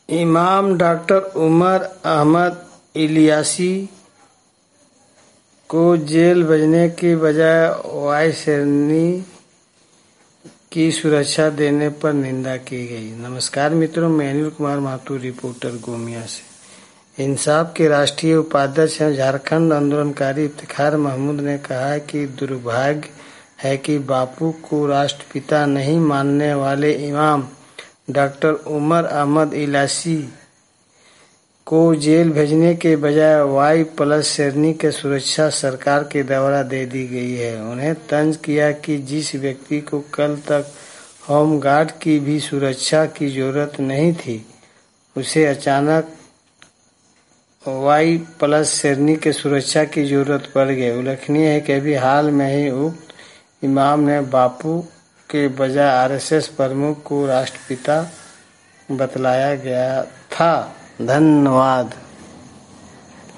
इमाम डॉक्टर उमर अहमद इलियासी को जेल भेजने के बजाय वाई शेरनी की सुरक्षा देने पर निंदा की गई। नमस्कार मित्रों, मैं अनिल कुमार महतो, रिपोर्टर गोमिया से। इंसाफ के राष्ट्रीय उपाध्यक्ष हैं झारखंड आंदोलनकारी इफ्तिखार महमूद ने कहा कि दुर्भाग्य है कि बापू को राष्ट्रपिता नहीं मानने वाले इमाम डॉक्टर उमर अहमद इलियासी को जेल भेजने के बजाय वाई+ श्रेणी की सुरक्षा सरकार के द्वारा दे दी गई है। उन्हें तंज किया कि जिस व्यक्ति को कल तक होमगार्ड की भी सुरक्षा की जरूरत नहीं थी, उसे अचानक वाई+ श्रेणी की सुरक्षा की जरूरत पड़ गई। उल्लेखनीय है कि अभी हाल में ही उक्त इमाम ने बापू के बजाय आरएसएस प्रमुख को राष्ट्रपिता बतलाया गया था। धन्यवाद।